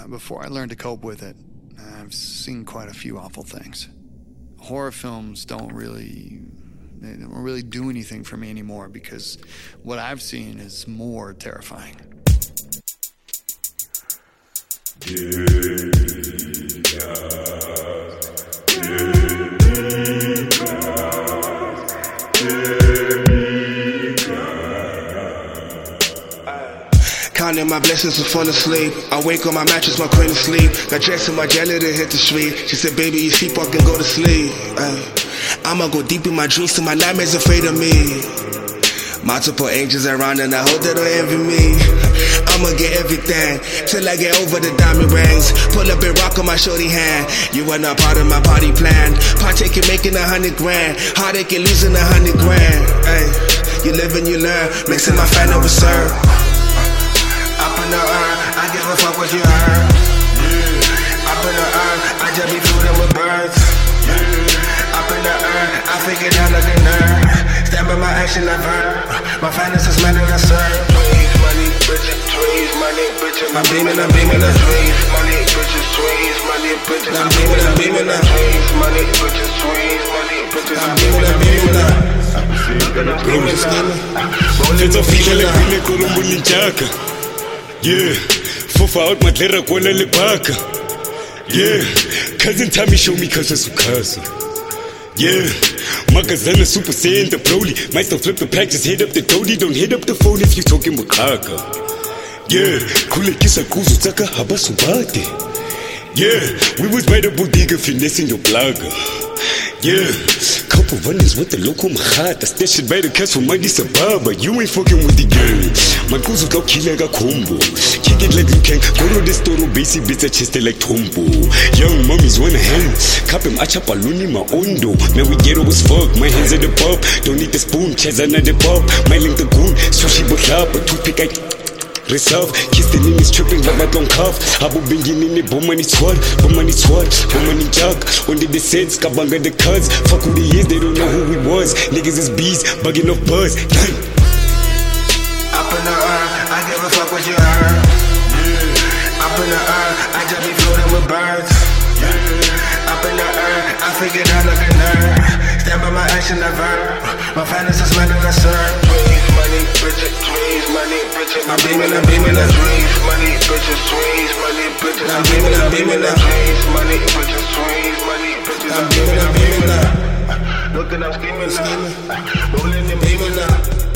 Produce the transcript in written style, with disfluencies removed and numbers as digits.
before I learned to cope with it, I've seen quite a few awful things. Horror films don't really do anything for me anymore because what I've seen is more terrifying. Counting my blessings to fall asleep. I wake on my mattress, my queen asleep. Got dressed in my janitor, hit the street. She said, baby, you sleepwalk and go to sleep. I'ma go deep in my dreams till my nightmares afraid of me. Multiple angels around and I hope they don't envy me. I'ma get everything till I get over the diamond rings. Pull up and rock on my shorty hand. You are not part of my party plan. Partake in making 100 grand. Heartache and losing 100 grand. Ay, you live and you learn. Mixing my final reserve. Up in the urn, I give a fuck what you heard. Up in the urn, I just be floating with birds. Up in the urn, I figured out like a nerd. Stand by my action, I burn. My finances man that I serve. Tweez, money, bitches, tweez, money, bitches. I'm beaming, tweez, money, bitches, tweez, money, bitches. I'm beaming, tweez, money, bitches, tweez, money, bitches. I'm beaming. Fetsa fitlhele pele kolombo le jaaka. Yeah, fofa out matlera kwala le baka. Yeah, cousin Tommy show me cause it's ukasa. Yeah, Makazana Super Saiyan the Broly. Might still flip the pack, just hit up the toady. Don't hit up the phone if you talking Makaka. Yeah, kule kisa kuzu taka habasubate. Yeah, we was by the bodega finessing your blogger. Yeah, couple runners with the local mahata. Stashed by the cash for money sababa. You ain't fucking with the gang. My goose look killer got combo. Kick it like you can. Go to the store, basic bits of chest like Tombo. Young mummies wanna hang. Cap him acha paluni ma ondo. Man, we ghetto as fuck. My hands at the pop. Don't need the spoon, chairs another pop. My link the goon, sushi botla, but toothpick I reserve. Kiss the niggas tripping like my long cuff. Abu bingin in the bomani sword, bomani jack. Only the sets, kabanga the cuts. Fuck who they is, they don't know who we was. Niggas is bees, bugging off buzz. Up in the urn, I give a fuck what you heard. Up in the urn, I just be floating with birds. Up in the urn, I figured out like a nerd. Stand by my action, I burn. My finances man that I serve. Tweez, money, bitches, tweez, money, bitches. I'm beaming, tweez, money, bitches, tweez, money, bitches. I'm beaming, tweez, money, bitches, tweez, money, bitches. I'm beaming. Looking, I'm scheming, rolling and beaming.